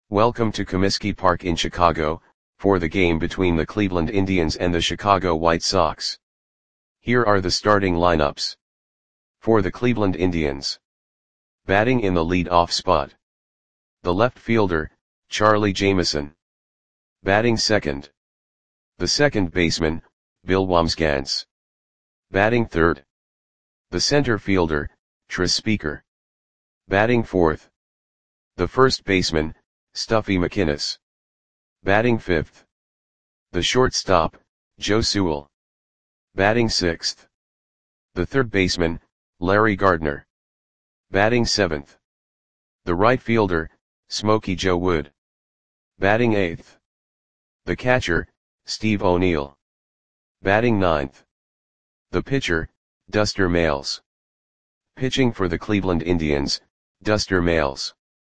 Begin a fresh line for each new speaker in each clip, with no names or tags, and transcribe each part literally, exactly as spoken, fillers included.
Welcome to Comiskey Park in Chicago, for the game between the Cleveland Indians and the Chicago White Sox. Here are the starting lineups. For the Cleveland Indians. Batting in the lead-off spot. The left fielder, Charlie Jameson. Batting second. The second baseman, Bill Wambsgans. Batting third. The center fielder, Tris Speaker. Batting fourth. The first baseman, Stuffy McInnis. Batting fifth. The shortstop, Joe Sewell. Batting sixth. The third baseman, Larry Gardner. Batting seventh. The right fielder, Smokey Joe Wood. Batting eighth. The catcher, Steve O'Neill. Batting ninth. The pitcher, Duster Mayles. Pitching for the Cleveland Indians, Duster Mayles.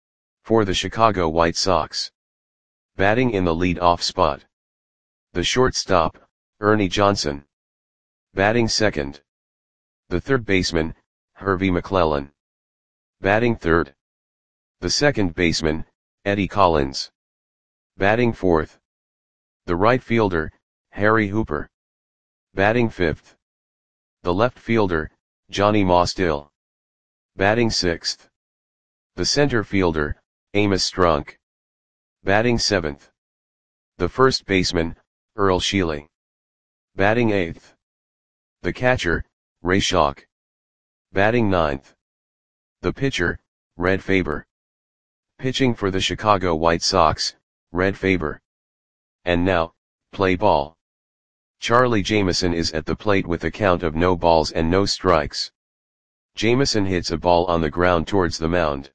For the Chicago White Sox. Batting in the lead-off spot. The shortstop, Ernie Johnson. Batting second. The third baseman, Hervey McClellan. Batting third. The second baseman, Eddie Collins. Batting fourth. The right fielder, Harry Hooper. Batting fifth. The left fielder, Johnny Mostill. Batting sixth. The center fielder, Amos Strunk. Batting seventh. The first baseman, Earl Sheely. Batting eighth. The catcher, Ray Schalk. Batting ninth. The pitcher, Red Faber. Pitching for the Chicago White Sox, Red Faber. And now, play ball. Charlie Jameson is at the plate with a count of no balls and no strikes. Jameson hits a ball on the ground towards the mound.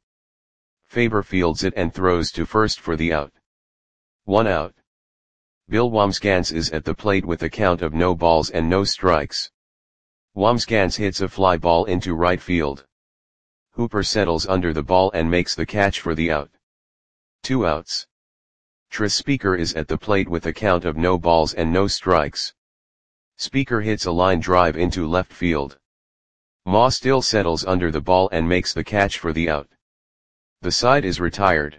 Faber fields it and throws to first for the out. One out. Bill Wambsgans is at the plate with a count of no balls and no strikes. Wambsgans hits a fly ball into right field. Hooper settles under the ball and makes the catch for the out. Two outs. Tris Speaker is at the plate with a count of no balls and no strikes. Speaker hits a line drive into left field. Mostill settles under the ball and makes the catch for the out. The side is retired.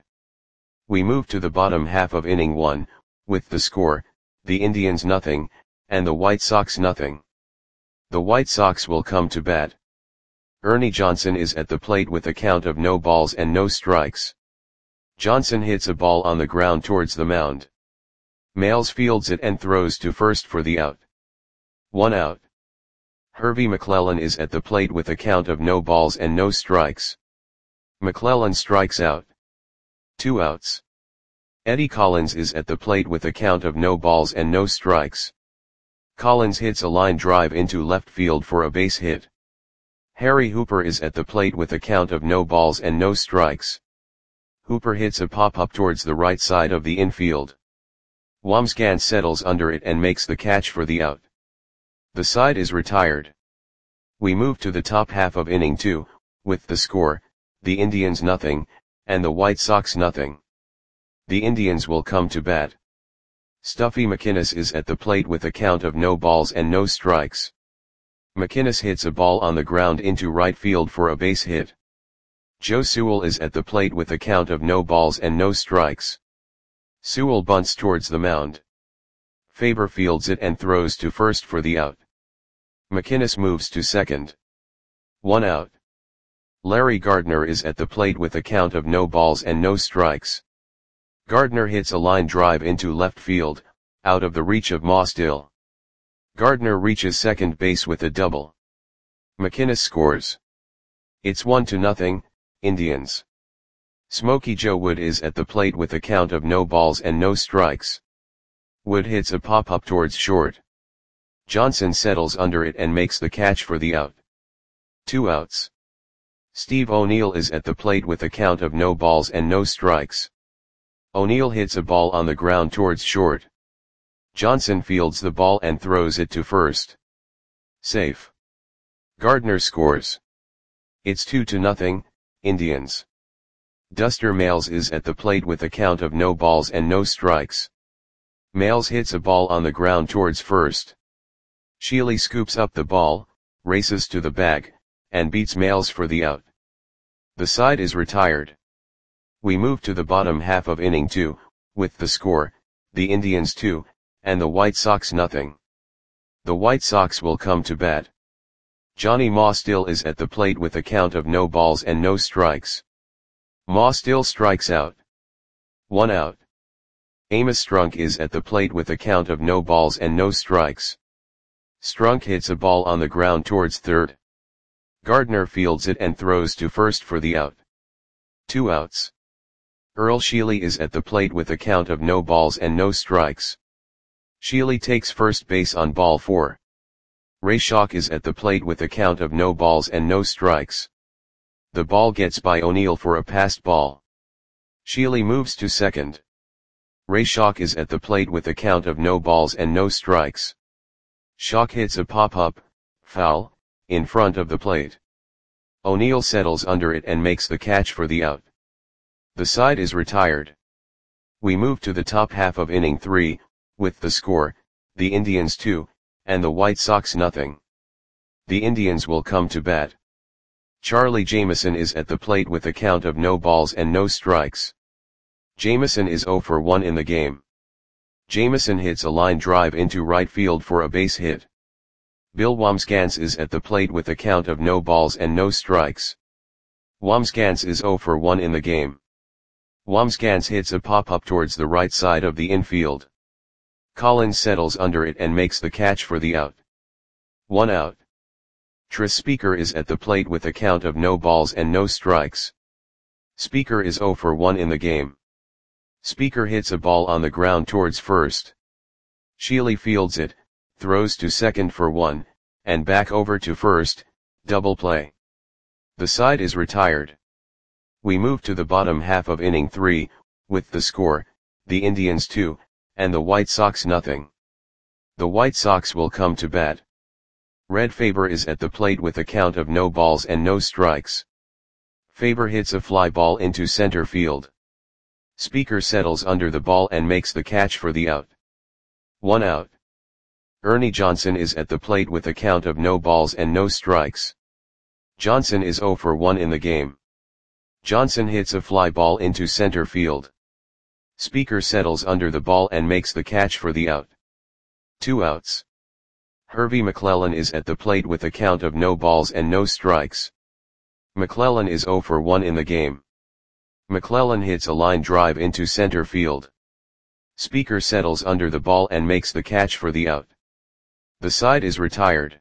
We move to the bottom half of inning one, with the score, the Indians nothing, and the White Sox nothing. The White Sox will come to bat. Ernie Johnson is at the plate with a count of no balls and no strikes. Johnson hits a ball on the ground towards the mound. Mayles fields it and throws to first for the out. One out. Hervey McClellan is at the plate with a count of no balls and no strikes. McClellan strikes out. Two outs. Eddie Collins is at the plate with a count of no balls and no strikes. Collins hits a line drive into left field for a base hit. Harry Hooper is at the plate with a count of no balls and no strikes. Hooper hits a pop-up towards the right side of the infield. Wambsgans settles under it and makes the catch for the out. The side is retired. We move to the top half of inning two, with the score, the Indians nothing, and the White Sox nothing. The Indians will come to bat. Stuffy McInnis is at the plate with a count of no balls and no strikes. McInnis hits a ball on the ground into right field for a base hit. Joe Sewell is at the plate with a count of no balls and no strikes. Sewell bunts towards the mound. Faber fields it and throws to first for the out. McInnis moves to second. One out. Larry Gardner is at the plate with a count of no balls and no strikes. Gardner hits a line drive into left field, out of the reach of Mostill. Gardner reaches second base with a double. McInnis scores. It's one to nothing, Indians. Smokey Joe Wood is at the plate with a count of no balls and no strikes. Wood hits a pop-up towards short. Johnson settles under it and makes the catch for the out. Two outs. Steve O'Neill is at the plate with a count of no balls and no strikes. O'Neill hits a ball on the ground towards short. Johnson fields the ball and throws it to first. Safe. Gardner scores. It's two to nothing, Indians. Duster Mayles is at the plate with a count of no balls and no strikes. Mayles hits a ball on the ground towards first. Sheely scoops up the ball, races to the bag, and beats Mayles for the out. The side is retired. We move to the bottom half of inning two, with the score, the Indians two, and the White Sox nothing. The White Sox will come to bat. Johnny Ma still is at the plate with a count of no balls and no strikes. Ma still strikes out. One out. Amos Strunk is at the plate with a count of no balls and no strikes. Strunk hits a ball on the ground towards third. Gardner fields it and throws to first for the out. Two outs. Earl Sheely is at the plate with a count of no balls and no strikes. Sheely takes first base on ball four. Ray Schock is at the plate with a count of no balls and no strikes. The ball gets by O'Neill for a passed ball. Sheely moves to second. Ray Schock is at the plate with a count of no balls and no strikes. Schock hits a pop-up, foul, in front of the plate. O'Neill settles under it and makes the catch for the out. The side is retired. We move to the top half of inning three, with the score, the Indians two, and the White Sox nothing. The Indians will come to bat. Charlie Jameson is at the plate with a count of no balls and no strikes. Jameson is zero for one in the game. Jameson hits a line drive into right field for a base hit. Bill Wambsgans is at the plate with a count of no balls and no strikes. Wambsgans is zero for one in the game. Wambsgans hits a pop-up towards the right side of the infield. Collins settles under it and makes the catch for the out. One out. Tris Speaker is at the plate with a count of no balls and no strikes. Speaker is zero for one in the game. Speaker hits a ball on the ground towards first. Sheely fields it, throws to second for one, and back over to first, double play. The side is retired. We move to the bottom half of inning three, with the score, the Indians two, and the White Sox nothing. The White Sox will come to bat. Red Faber is at the plate with a count of no balls and no strikes. Faber hits a fly ball into center field. Speaker settles under the ball and makes the catch for the out. One out. Ernie Johnson is at the plate with a count of no balls and no strikes. Johnson is zero for one in the game. Johnson hits a fly ball into center field. Speaker settles under the ball and makes the catch for the out. Two outs. Hervey McClellan is at the plate with a count of no balls and no strikes. McClellan is zero for one in the game. McClellan hits a line drive into center field. Speaker settles under the ball and makes the catch for the out. The side is retired.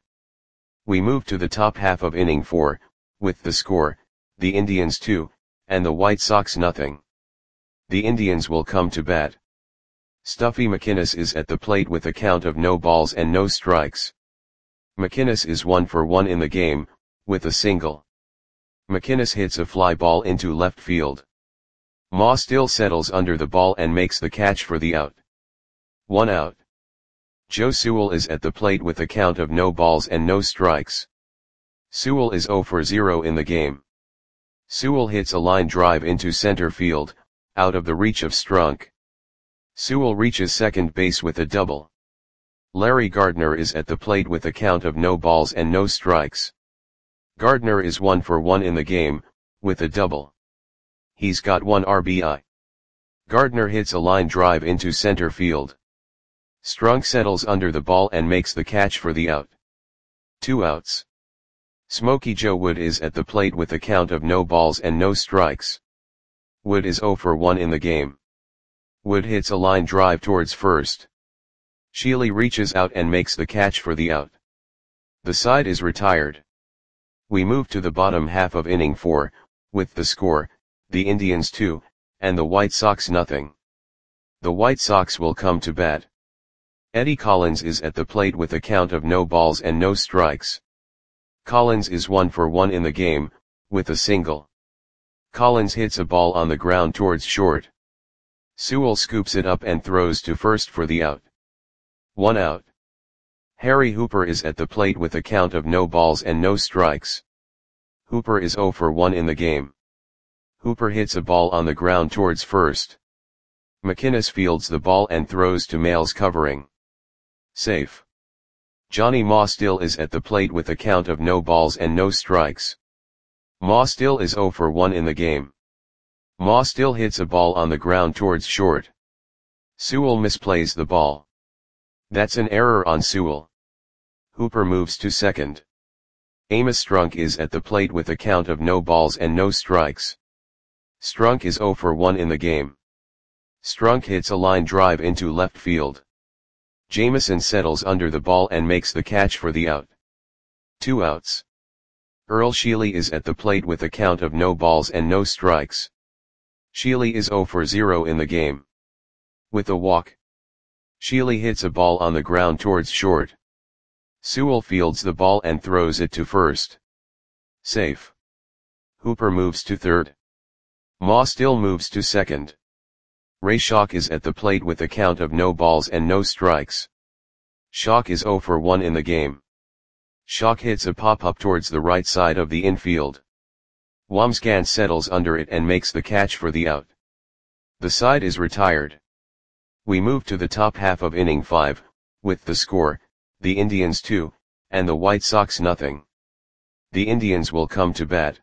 We move to the top half of inning four, with the score, the Indians two, and the White Sox nothing. The Indians will come to bat. Stuffy McInnes is at the plate with a count of no balls and no strikes. McInnes is one for one in the game, with a single. McInnes hits a fly ball into left field. Ma still settles under the ball and makes the catch for the out. One out. Joe Sewell is at the plate with a count of no balls and no strikes. Sewell is zero for zero in the game. Sewell hits a line drive into center field, out of the reach of Strunk. Sewell reaches second base with a double. Larry Gardner is at the plate with a count of no balls and no strikes. Gardner is one for one in the game, with a double. He's got one R B I. Gardner hits a line drive into center field. Strunk settles under the ball and makes the catch for the out. Two outs. Smokey Joe Wood is at the plate with a count of no balls and no strikes. Wood is zero for one in the game. Wood hits a line drive towards first. Sheely reaches out and makes the catch for the out. The side is retired. We move to the bottom half of inning four, with the score, the Indians two, and the White Sox nothing. The White Sox will come to bat. Eddie Collins is at the plate with a count of no balls and no strikes. Collins is one for one in the game, with a single. Collins hits a ball on the ground towards short. Sewell scoops it up and throws to first for the out. One out. Harry Hooper is at the plate with a count of no balls and no strikes. Hooper is zero for one in the game. Hooper hits a ball on the ground towards first. McInnes fields the ball and throws to Males covering. Safe. Johnny Ma still is at the plate with a count of no balls and no strikes. Ma still is zero for one in the game. Ma still hits a ball on the ground towards short. Sewell misplays the ball. That's an error on Sewell. Hooper moves to second. Amos Strunk is at the plate with a count of no balls and no strikes. Strunk is zero for one in the game. Strunk hits a line drive into left field. Jameson settles under the ball and makes the catch for the out. Two outs. Earl Sheely is at the plate with a count of no balls and no strikes. Sheely is zero for zero in the game. With a walk. Sheely hits a ball on the ground towards short. Sewell fields the ball and throws it to first. Safe. Hooper moves to third. Ma still moves to second. Ray Schock is at the plate with a count of no balls and no strikes. Schock is zero for one in the game. Schock hits a pop-up towards the right side of the infield. Wamsgans settles under it and makes the catch for the out. The side is retired. We move to the top half of inning five, with the score, the Indians two, and the White Sox nothing. The Indians will come to bat.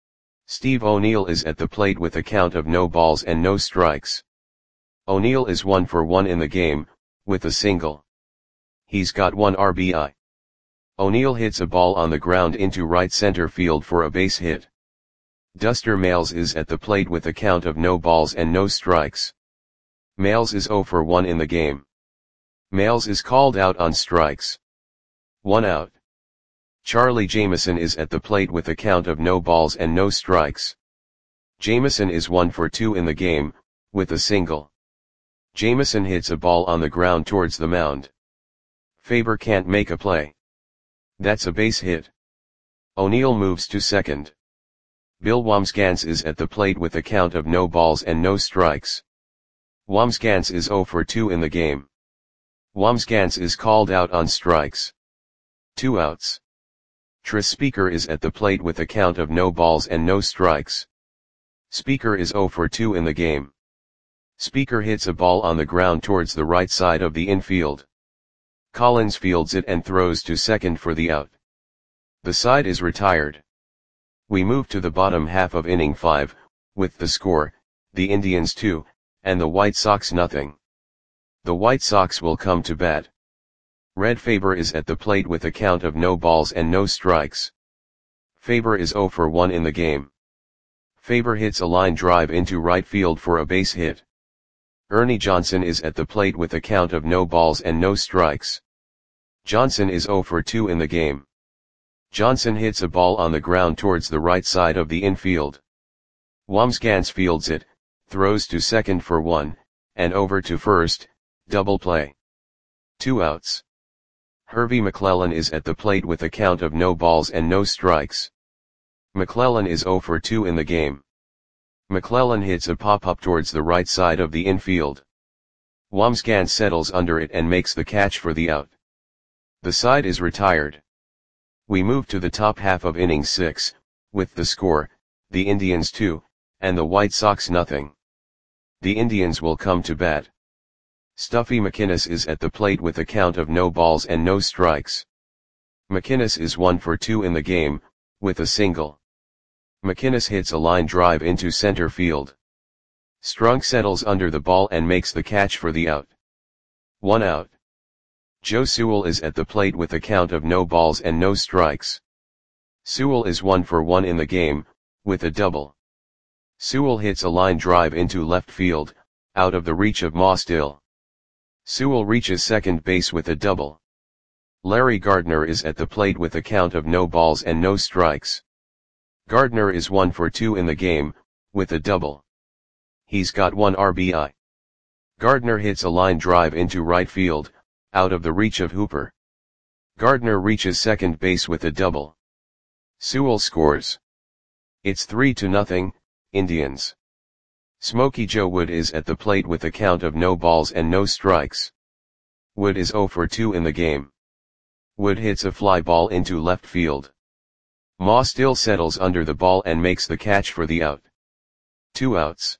Steve O'Neill is at the plate with a count of no balls and no strikes. O'Neill is one for one in the game, with a single. He's got one R B I. O'Neill hits a ball on the ground into right center field for a base hit. Duster Mayles is at the plate with a count of no balls and no strikes. Mayles is zero for one in the game. Mayles is called out on strikes. One out. Charlie Jameson is at the plate with a count of no balls and no strikes. Jameson is one for two in the game, with a single. Jameson hits a ball on the ground towards the mound. Faber can't make a play. That's a base hit. O'Neill moves to second. Bill Wamsgans is at the plate with a count of no balls and no strikes. Wamsgans is zero for two in the game. Wamsgans is called out on strikes. Two outs. Tris Speaker is at the plate with a count of no balls and no strikes. Speaker is zero for two in the game. Speaker hits a ball on the ground towards the right side of the infield. Collins fields it and throws to second for the out. The side is retired. We move to the bottom half of inning five, with the score, the Indians two, and the White Sox nothing. The White Sox will come to bat. Red Faber is at the plate with a count of no balls and no strikes. Faber is zero for one in the game. Faber hits a line drive into right field for a base hit. Ernie Johnson is at the plate with a count of no balls and no strikes. Johnson is zero for two in the game. Johnson hits a ball on the ground towards the right side of the infield. Wamsgans fields it, throws to second for one, and over to first, double play. Two outs. Hervey McClellan is at the plate with a count of no balls and no strikes. McClellan is zero for two in the game. McClellan hits a pop-up towards the right side of the infield. Wamsgans settles under it and makes the catch for the out. The side is retired. We move to the top half of inning six, with the score, the Indians two, and the White Sox nothing. The Indians will come to bat. Stuffy McInnes is at the plate with a count of no balls and no strikes. McInnes is one for two in the game, with a single. McInnes hits a line drive into center field. Strunk settles under the ball and makes the catch for the out. One out. Joe Sewell is at the plate with a count of no balls and no strikes. Sewell is one for one in the game, with a double. Sewell hits a line drive into left field, out of the reach of Ma still. Sewell reaches second base with a double. Larry Gardner is at the plate with a count of no balls and no strikes. Gardner is one for two in the game, with a double. He's got one R B I. Gardner hits a line drive into right field, out of the reach of Hooper. Gardner reaches second base with a double. Sewell scores. It's three to nothing, Indians. Smokey Joe Wood is at the plate with a count of no balls and no strikes. Wood is zero for two in the game. Wood hits a fly ball into left field. Ma still settles under the ball and makes the catch for the out. Two outs.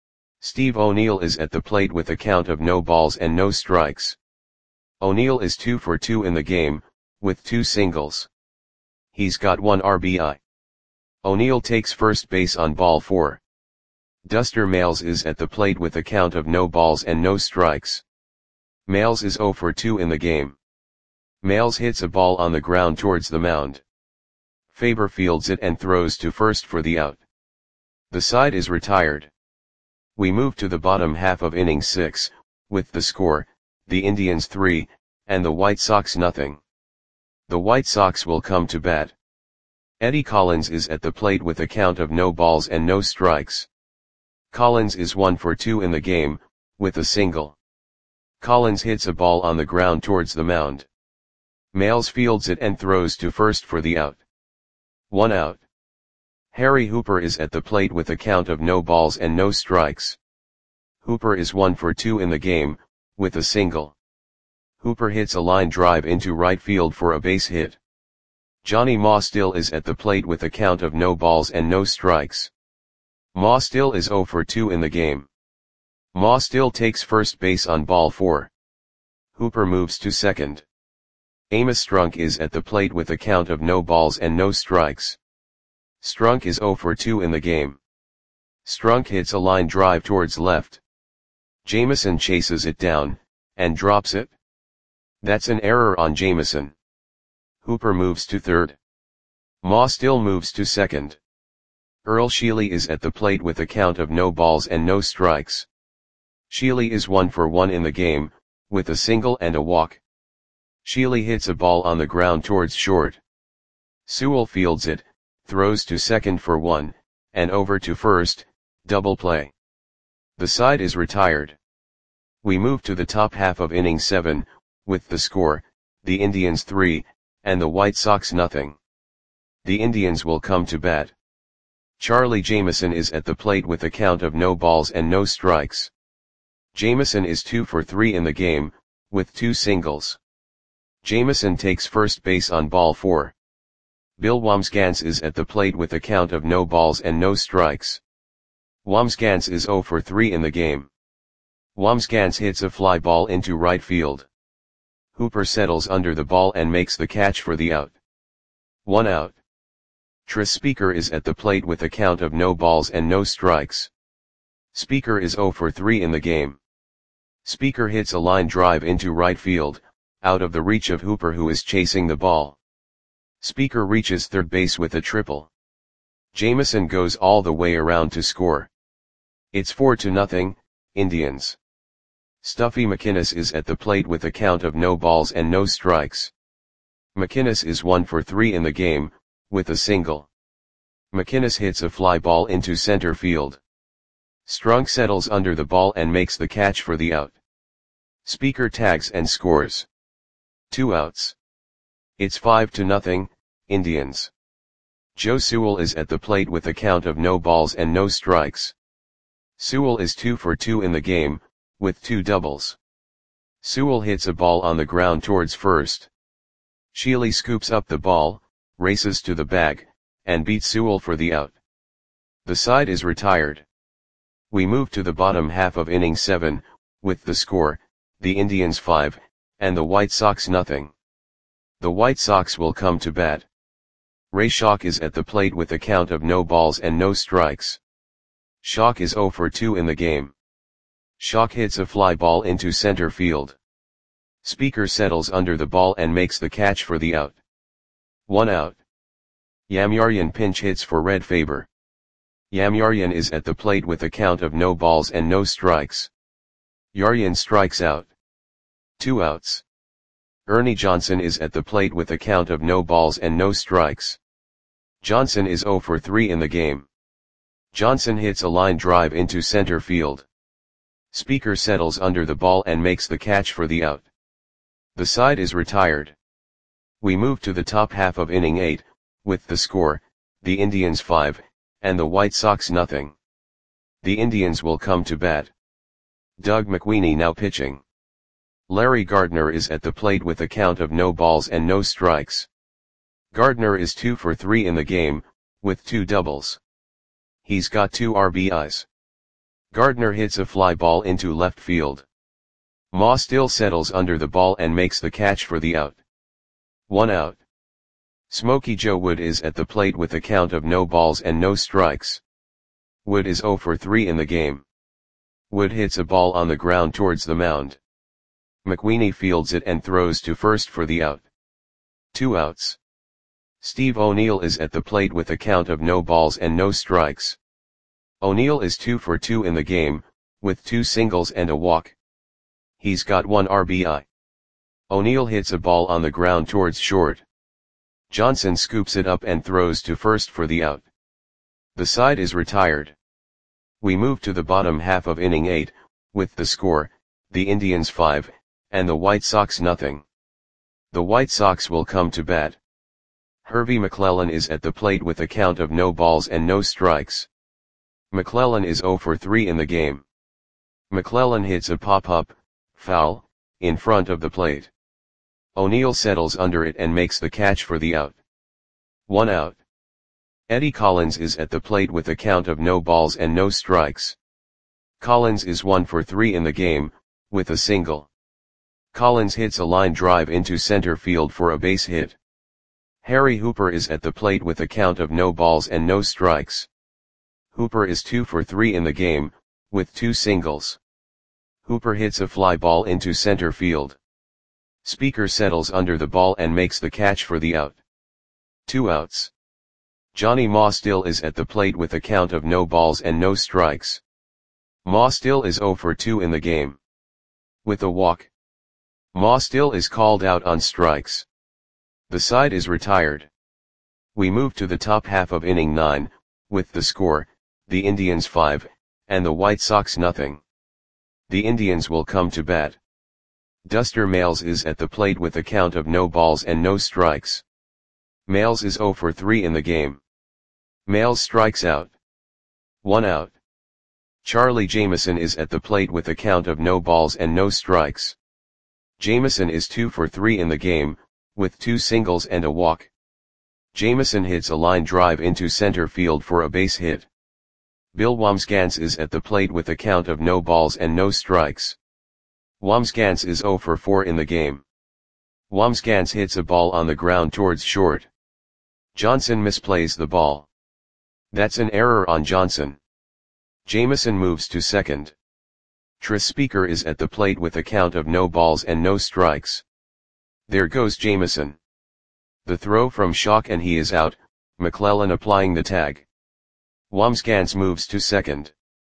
Steve O'Neill is at the plate with a count of no balls and no strikes. O'Neill is two for two in the game, with two singles. He's got one R B I. O'Neill takes first base on ball four. Duster Males is at the plate with a count of no balls and no strikes. Males is zero for two in the game. Males hits a ball on the ground towards the mound. Faber fields it and throws to first for the out. The side is retired. We move to the bottom half of inning six, with the score, the Indians three, and the White Sox nothing. The White Sox will come to bat. Eddie Collins is at the plate with a count of no balls and no strikes. Collins is one for two in the game, with a single. Collins hits a ball on the ground towards the mound. Males fields it and throws to first for the out. One out. Harry Hooper is at the plate with a count of no balls and no strikes. Hooper is one for two in the game, with a single. Hooper hits a line drive into right field for a base hit. Johnny Maustill is at the plate with a count of no balls and no strikes. Maustill is zero for two in the game. Maustill takes first base on ball four. Hooper moves to second. Amos Strunk is at the plate with a count of no balls and no strikes. Strunk is zero for two in the game. Strunk hits a line drive towards left. Jameson chases it down, and drops it. That's an error on Jameson. Hooper moves to third. Maustill moves to second. Earl Sheely is at the plate with a count of no balls and no strikes. Sheely is one for one in the game, with a single and a walk. Sheely hits a ball on the ground towards short. Sewell fields it, throws to second for one, and over to first, double play. The side is retired. We move to the top half of inning seven, with the score, the Indians three, and the White Sox nothing. The Indians will come to bat. Charlie Jameson is at the plate with a count of no balls and no strikes. Jameson is two for three in the game, with two singles. Jameson takes first base on ball four. Bill Wambsgans is at the plate with a count of no balls and no strikes. Wambsgans is zero for three in the game. Wambsgans hits a fly ball into right field. Hooper settles under the ball and makes the catch for the out. One out. Tris Speaker is at the plate with a count of no balls and no strikes. Speaker is zero for three in the game. Speaker hits a line drive into right field, out of the reach of Hooper, who is chasing the ball. Speaker reaches third base with a triple. Jameson goes all the way around to score. It's four to nothing, Indians. Stuffy McInnis is at the plate with a count of no balls and no strikes. McInnis is one for three in the game, with a single. McInnis hits a fly ball into center field. Strunk settles under the ball and makes the catch for the out. Speaker tags and scores. Two outs. It's five to nothing, Indians. Joe Sewell is at the plate with a count of no balls and no strikes. Sewell is two for two in the game, with two doubles. Sewell hits a ball on the ground towards first. Sheely scoops up the ball, races to the bag, and beats Sewell for the out. The side is retired. We move to the bottom half of inning seven, with the score, the Indians five, and the White Sox nothing. The White Sox will come to bat. Ray Schalk is at the plate with a count of no balls and no strikes. Schalk is zero for two in the game. Schalk hits a fly ball into center field. Speaker settles under the ball and makes the catch for the out. One out. Yamyaryan pinch hits for Red Faber. Yamyaryan is at the plate with a count of no balls and no strikes. Yaryan strikes out. Two outs. Ernie Johnson is at the plate with a count of no balls and no strikes. Johnson is zero for three in the game. Johnson hits a line drive into center field. Speaker settles under the ball and makes the catch for the out. The side is retired. We move to the top half of inning eight, with the score, the Indians five, and the White Sox nothing. The Indians will come to bat. Doug McWeeny now pitching. Larry Gardner is at the plate with a count of no balls and no strikes. Gardner is two for three in the game, with two doubles. He's got two R B Is. Gardner hits a fly ball into left field. Maustill settles under the ball and makes the catch for the out. One out. Smokey Joe Wood is at the plate with a count of no balls and no strikes. Wood is zero for three in the game. Wood hits a ball on the ground towards the mound. McWeeny fields it and throws to first for the out. Two outs. Steve O'Neill is at the plate with a count of no balls and no strikes. O'Neill is two for two in the game, with two singles and a walk. He's got one R B I. O'Neill hits a ball on the ground towards short. Johnson scoops it up and throws to first for the out. The side is retired. We move to the bottom half of inning eight, with the score, the Indians five, and the White Sox nothing. The White Sox will come to bat. Hervey McClellan is at the plate with a count of no balls and no strikes. McClellan is zero for three in the game. McClellan hits a pop-up, foul, in front of the plate. O'Neill settles under it and makes the catch for the out. One out. Eddie Collins is at the plate with a count of no balls and no strikes. Collins is one for three in the game, with a single. Collins hits a line drive into center field for a base hit. Harry Hooper is at the plate with a count of no balls and no strikes. Hooper is two for three in the game, with two singles. Hooper hits a fly ball into center field. Speaker settles under the ball and makes the catch for the out. Two outs. Johnny Maustill is at the plate with a count of no balls and no strikes. Maustill is zero for two in the game. With a walk. Maustill is called out on strikes. The side is retired. We move to the top half of inning nine, with the score, the Indians five, and the White Sox nothing. The Indians will come to bat. Duster Males is at the plate with a count of no balls and no strikes. Males is zero for three in the game. Males strikes out. One out. Charlie Jameson is at the plate with a count of no balls and no strikes. Jameson is two for three in the game, with two singles and a walk. Jameson hits a line drive into center field for a base hit. Bill Wambsgans is at the plate with a count of no balls and no strikes. Wambsgans is zero for four in the game. Wambsgans hits a ball on the ground towards short. Johnson misplays the ball. That's an error on Johnson. Jameson moves to second. Tris Speaker is at the plate with a count of no balls and no strikes. There goes Jameson. The throw from Schock and he is out, McClellan applying the tag. Wambsgans moves to second.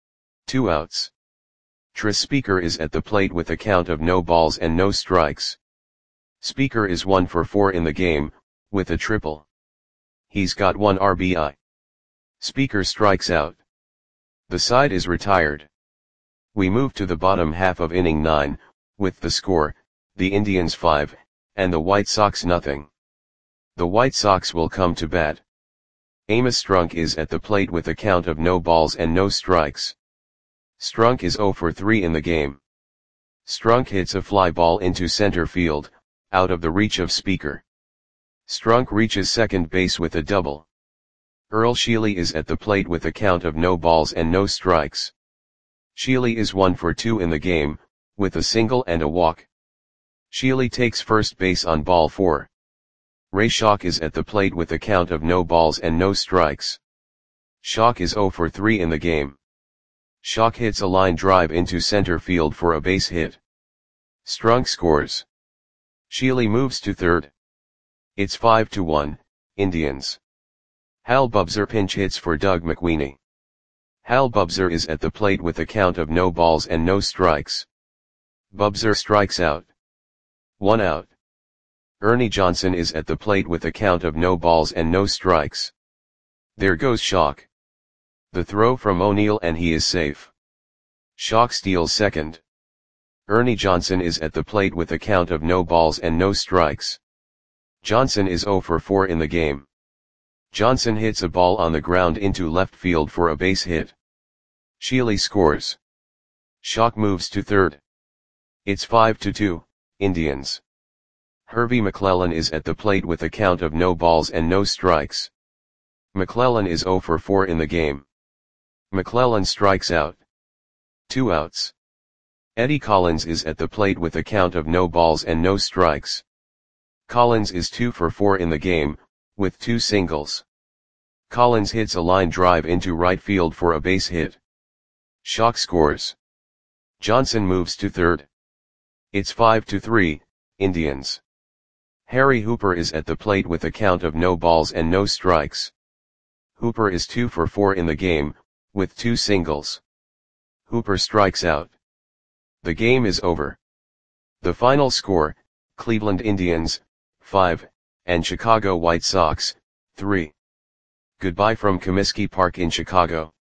Two outs. Tris Speaker is at the plate with a count of no balls and no strikes. Speaker is one for four in the game, with a triple. He's got one R B I. Speaker strikes out. The side is retired. We move to the bottom half of inning nine, with the score, the Indians five, and the White Sox nothing. The White Sox will come to bat. Amos Strunk is at the plate with a count of no balls and no strikes. Strunk is zero for three in the game. Strunk hits a fly ball into center field, out of the reach of Speaker. Strunk reaches second base with a double. Earl Sheely is at the plate with a count of no balls and no strikes. Sheely is one for two in the game, with a single and a walk. Sheely takes first base on ball four. Ray Schock is at the plate with a count of no balls and no strikes. Schock is zero for three in the game. Schock hits a line drive into center field for a base hit. Strunk scores. Sheely moves to third. It's five to one, Indians. Hal Bubzer pinch hits for Doug McWeeny. Hal Bubzer is at the plate with a count of no balls and no strikes. Bubzer strikes out. One out. Ernie Johnson is at the plate with a count of no balls and no strikes. There goes Schock. The throw from O'Neill and he is safe. Schock steals second. Ernie Johnson is at the plate with a count of no balls and no strikes. Johnson is zero for four in the game. Johnson hits a ball on the ground into left field for a base hit. Sheely scores. Schock moves to third. It's five to two, Indians. Hervey McClellan is at the plate with a count of no balls and no strikes. McClellan is zero for four in the game. McClellan strikes out. Two outs. Eddie Collins is at the plate with a count of no balls and no strikes. Collins is two for four in the game, with two singles. Collins hits a line drive into right field for a base hit. Schock scores. Johnson moves to third. It's five to three, Indians. Harry Hooper is at the plate with a count of no balls and no strikes. Hooper is two for four in the game, with two singles. Hooper strikes out. The game is over. The final score, Cleveland Indians, five, and Chicago White Sox, three. Goodbye from Comiskey Park in Chicago.